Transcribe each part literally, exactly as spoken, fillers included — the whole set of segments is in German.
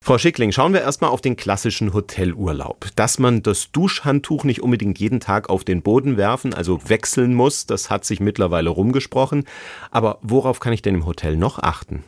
Frau Schickling, schauen wir erstmal auf den klassischen Hotelurlaub. Dass man das Duschhandtuch nicht unbedingt jeden Tag auf den Boden werfen, also wechseln muss, das hat sich mittlerweile rumgesprochen. Aber worauf kann ich denn im Hotel noch achten?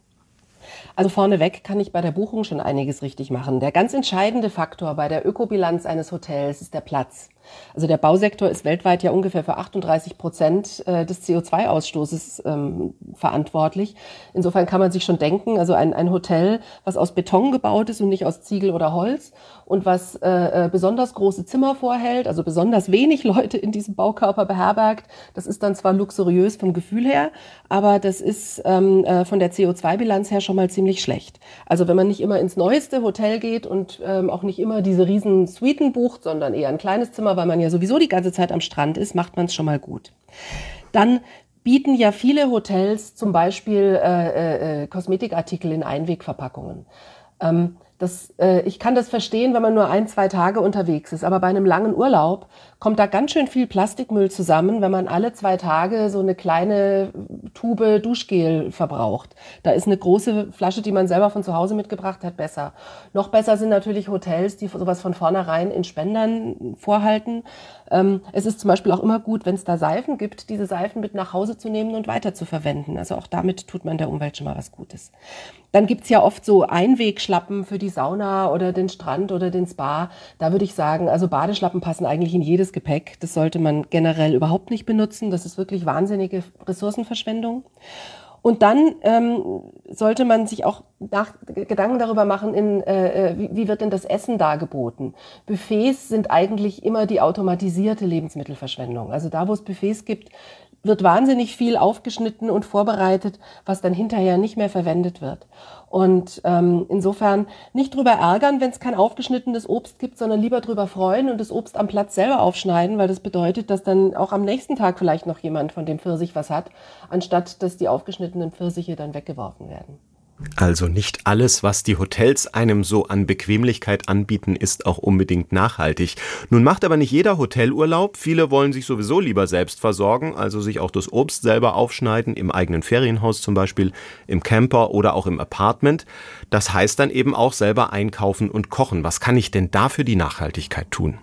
Also vorneweg kann ich bei der Buchung schon einiges richtig machen. Der ganz entscheidende Faktor bei der Ökobilanz eines Hotels ist der Platz. Also der Bausektor ist weltweit ja ungefähr für achtunddreißig Prozent des C O zwei Ausstoßes ähm, verantwortlich. Insofern kann man sich schon denken, also ein, ein Hotel, was aus Beton gebaut ist und nicht aus Ziegel oder Holz und was äh, besonders große Zimmer vorhält, also besonders wenig Leute in diesem Baukörper beherbergt, das ist dann zwar luxuriös vom Gefühl her, aber das ist ähm, äh, von der C O zwei Bilanz her schon mal ziemlich schlecht. Also wenn man nicht immer ins neueste Hotel geht und ähm, auch nicht immer diese riesen Suiten bucht, sondern eher ein kleines Zimmer, weil man ja sowieso die ganze Zeit am Strand ist, macht man es schon mal gut. Dann bieten ja viele Hotels zum Beispiel äh, äh, Kosmetikartikel in Einwegverpackungen. Ähm, Das, äh, ich kann das verstehen, wenn man nur ein, zwei Tage unterwegs ist. Aber bei einem langen Urlaub kommt da ganz schön viel Plastikmüll zusammen, wenn man alle zwei Tage so eine kleine Tube Duschgel verbraucht. Da ist eine große Flasche, die man selber von zu Hause mitgebracht hat, besser. Noch besser sind natürlich Hotels, die sowas von vornherein in Spendern vorhalten. Ähm, es ist zum Beispiel auch immer gut, wenn es da Seifen gibt, diese Seifen mit nach Hause zu nehmen und weiter zu verwenden. Also auch damit tut man der Umwelt schon mal was Gutes. Dann gibt's ja oft so Einwegschlappen für die Sauna oder den Strand oder den Spa. Da würde ich sagen, also Badeschlappen passen eigentlich in jedes Gepäck. Das sollte man generell überhaupt nicht benutzen. Das ist wirklich wahnsinnige Ressourcenverschwendung. Und dann ähm, sollte man sich auch nach, Gedanken darüber machen, in, äh, wie, wie wird denn das Essen dargeboten. Buffets sind eigentlich immer die automatisierte Lebensmittelverschwendung. Also da, wo es Buffets gibt, wird wahnsinnig viel aufgeschnitten und vorbereitet, was dann hinterher nicht mehr verwendet wird. Und ähm, insofern nicht drüber ärgern, wenn es kein aufgeschnittenes Obst gibt, sondern lieber drüber freuen und das Obst am Platz selber aufschneiden, weil das bedeutet, dass dann auch am nächsten Tag vielleicht noch jemand von dem Pfirsich was hat, anstatt dass die aufgeschnittenen Pfirsiche dann weggeworfen werden. Also nicht alles, was die Hotels einem so an Bequemlichkeit anbieten, ist auch unbedingt nachhaltig. Nun macht aber nicht jeder Hotelurlaub. Viele wollen sich sowieso lieber selbst versorgen, also sich auch das Obst selber aufschneiden, im eigenen Ferienhaus zum Beispiel, im Camper oder auch im Apartment. Das heißt dann eben auch selber einkaufen und kochen. Was kann ich denn da für die Nachhaltigkeit tun?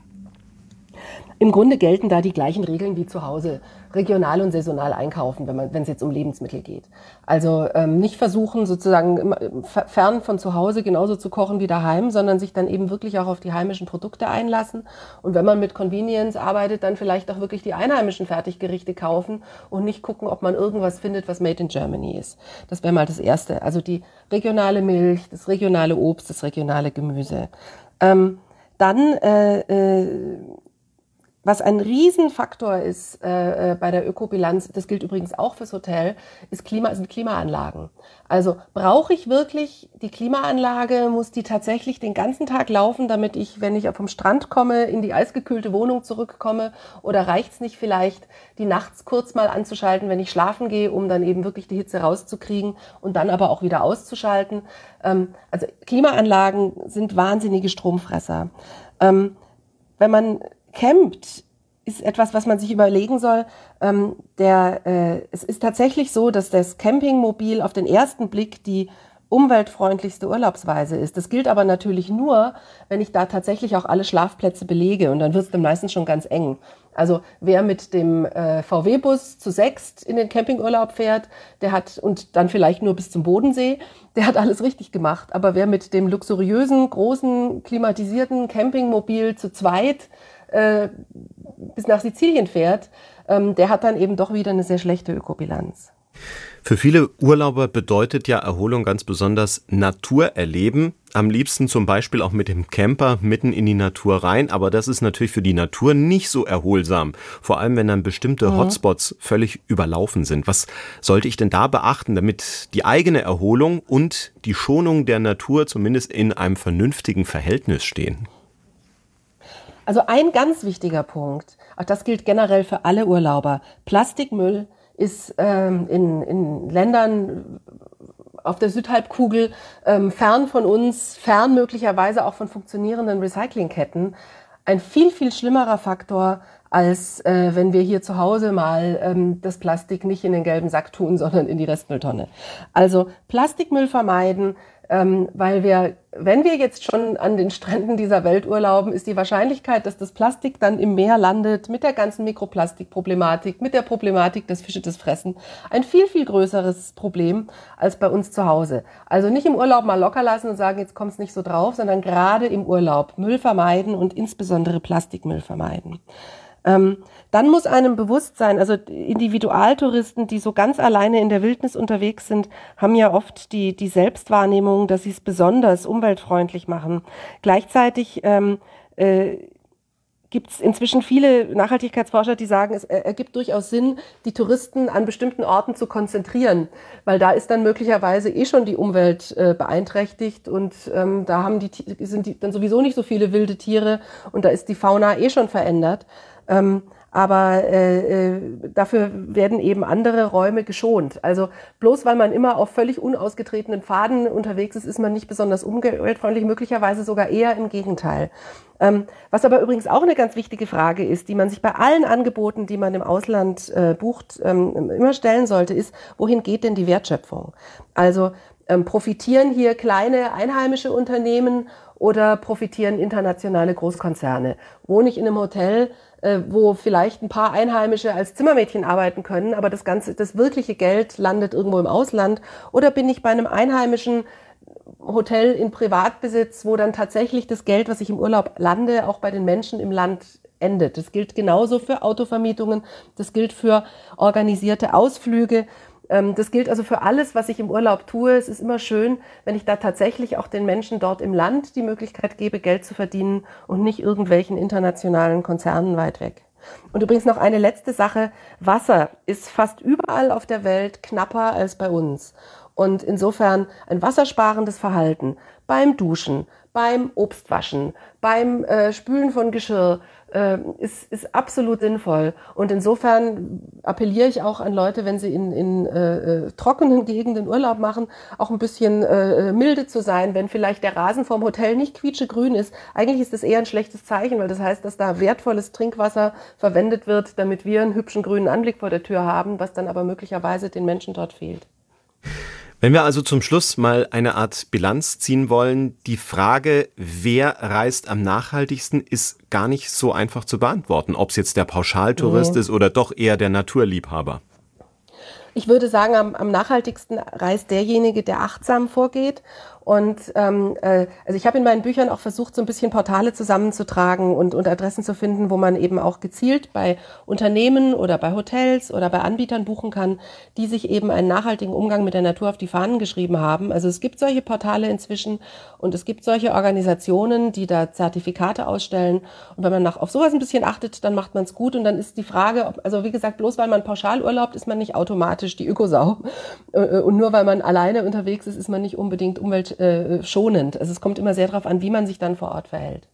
Im Grunde gelten da die gleichen Regeln wie zu Hause. Regional und saisonal einkaufen, wenn man, wenn es jetzt um Lebensmittel geht. Also ähm, nicht versuchen, sozusagen fern von zu Hause genauso zu kochen wie daheim, sondern sich dann eben wirklich auch auf die heimischen Produkte einlassen. Und wenn man mit Convenience arbeitet, dann vielleicht auch wirklich die einheimischen Fertiggerichte kaufen und nicht gucken, ob man irgendwas findet, was made in Germany ist. Das wäre mal das Erste. Also die regionale Milch, das regionale Obst, das regionale Gemüse. Ähm, dann äh, äh, Was ein Riesenfaktor ist äh, bei der Ökobilanz, das gilt übrigens auch fürs Hotel, ist Klima, sind Klimaanlagen. Also brauche ich wirklich die Klimaanlage, muss die tatsächlich den ganzen Tag laufen, damit ich, wenn ich vom Strand komme, in die eisgekühlte Wohnung zurückkomme? Oder reicht's nicht vielleicht, die nachts kurz mal anzuschalten, wenn ich schlafen gehe, um dann eben wirklich die Hitze rauszukriegen und dann aber auch wieder auszuschalten? Ähm, also Klimaanlagen sind wahnsinnige Stromfresser. Ähm, wenn man campt, ist etwas, was man sich überlegen soll. Ähm, der, äh, es ist tatsächlich so, dass das Campingmobil auf den ersten Blick die umweltfreundlichste Urlaubsweise ist. Das gilt aber natürlich nur, wenn ich da tatsächlich auch alle Schlafplätze belege und dann wird es dann meistens schon ganz eng. Also wer mit dem äh, V W-Bus zu sechst in den Campingurlaub fährt, der hat, und dann vielleicht nur bis zum Bodensee, der hat alles richtig gemacht. Aber wer mit dem luxuriösen, großen, klimatisierten Campingmobil zu zweit äh, bis nach Sizilien fährt, ähm, der hat dann eben doch wieder eine sehr schlechte Ökobilanz. Für viele Urlauber bedeutet ja Erholung ganz besonders Natur erleben. Am liebsten zum Beispiel auch mit dem Camper mitten in die Natur rein. Aber das ist natürlich für die Natur nicht so erholsam. Vor allem, wenn dann bestimmte mhm. Hotspots völlig überlaufen sind. Was sollte ich denn da beachten, damit die eigene Erholung und die Schonung der Natur zumindest in einem vernünftigen Verhältnis stehen? Also ein ganz wichtiger Punkt, auch das gilt generell für alle Urlauber, Plastikmüll ist ähm, in, in Ländern auf der Südhalbkugel ähm, fern von uns, fern möglicherweise auch von funktionierenden Recyclingketten, ein viel, viel schlimmerer Faktor, als äh, wenn wir hier zu Hause mal ähm, das Plastik nicht in den gelben Sack tun, sondern in die Restmülltonne. Also Plastikmüll vermeiden, Ähm, weil wir, wenn wir jetzt schon an den Stränden dieser Welt urlauben, ist die Wahrscheinlichkeit, dass das Plastik dann im Meer landet, mit der ganzen Mikroplastikproblematik, mit der Problematik, dass Fische das fressen, ein viel, viel größeres Problem als bei uns zu Hause. Also nicht im Urlaub mal locker lassen und sagen, jetzt kommt's nicht so drauf, sondern gerade im Urlaub Müll vermeiden und insbesondere Plastikmüll vermeiden. Ähm, dann muss einem bewusst sein, also Individualtouristen, die so ganz alleine in der Wildnis unterwegs sind, haben ja oft die, die Selbstwahrnehmung, dass sie es besonders umweltfreundlich machen. Gleichzeitig ähm, äh, gibt es inzwischen viele Nachhaltigkeitsforscher, die sagen, es ergibt durchaus Sinn, die Touristen an bestimmten Orten zu konzentrieren, weil da ist dann möglicherweise eh schon die Umwelt äh, beeinträchtigt und ähm, da haben die, sind die dann sowieso nicht so viele wilde Tiere und da ist die Fauna eh schon verändert. Ähm, aber äh, äh, dafür werden eben andere Räume geschont. Also bloß weil man immer auf völlig unausgetretenen Pfaden unterwegs ist, ist man nicht besonders umweltfreundlich, möglicherweise sogar eher im Gegenteil. Ähm, was aber übrigens auch eine ganz wichtige Frage ist, die man sich bei allen Angeboten, die man im Ausland äh, bucht, ähm, immer stellen sollte, ist, wohin geht denn die Wertschöpfung? Also ähm, profitieren hier kleine einheimische Unternehmen oder profitieren internationale Großkonzerne? Wohne ich in einem Hotel, äh, wo vielleicht ein paar Einheimische als Zimmermädchen arbeiten können, aber das ganze, das wirkliche Geld landet irgendwo im Ausland? Oder bin ich bei einem einheimischen Hotel in Privatbesitz, wo dann tatsächlich das Geld, was ich im Urlaub lande, auch bei den Menschen im Land endet? Das gilt genauso für Autovermietungen, das gilt für organisierte Ausflüge. Das gilt also für alles, was ich im Urlaub tue. Es ist immer schön, wenn ich da tatsächlich auch den Menschen dort im Land die Möglichkeit gebe, Geld zu verdienen und nicht irgendwelchen internationalen Konzernen weit weg. Und übrigens noch eine letzte Sache. Wasser ist fast überall auf der Welt knapper als bei uns. Und insofern ein wassersparendes Verhalten beim Duschen, beim Obstwaschen, beim äh, Spülen von Geschirr äh, ist, ist absolut sinnvoll. Und insofern appelliere ich auch an Leute, wenn sie in, in äh, trockenen Gegenden Urlaub machen, auch ein bisschen äh, milde zu sein, wenn vielleicht der Rasen vorm Hotel nicht quietschegrün ist. Eigentlich ist das eher ein schlechtes Zeichen, weil das heißt, dass da wertvolles Trinkwasser verwendet wird, damit wir einen hübschen grünen Anblick vor der Tür haben, was dann aber möglicherweise den Menschen dort fehlt. Wenn wir also zum Schluss mal eine Art Bilanz ziehen wollen, die Frage, wer reist am nachhaltigsten, ist gar nicht so einfach zu beantworten, ob es jetzt der Pauschaltourist nee. ist oder doch eher der Naturliebhaber. Ich würde sagen, am, am nachhaltigsten reist derjenige, der achtsam vorgeht. Und ähm, äh, also ich habe in meinen Büchern auch versucht, so ein bisschen Portale zusammenzutragen und, und Adressen zu finden, wo man eben auch gezielt bei Unternehmen oder bei Hotels oder bei Anbietern buchen kann, die sich eben einen nachhaltigen Umgang mit der Natur auf die Fahnen geschrieben haben. Also es gibt solche Portale inzwischen und es gibt solche Organisationen, die da Zertifikate ausstellen. Und wenn man nach, auf sowas ein bisschen achtet, dann macht man es gut. Und dann ist die Frage, ob, also wie gesagt, bloß weil man pauschal urlaubt, ist man nicht automatisch die Ökosau. Und nur weil man alleine unterwegs ist, ist man nicht unbedingt umwelt schonend. Also es kommt immer sehr darauf an, wie man sich dann vor Ort verhält.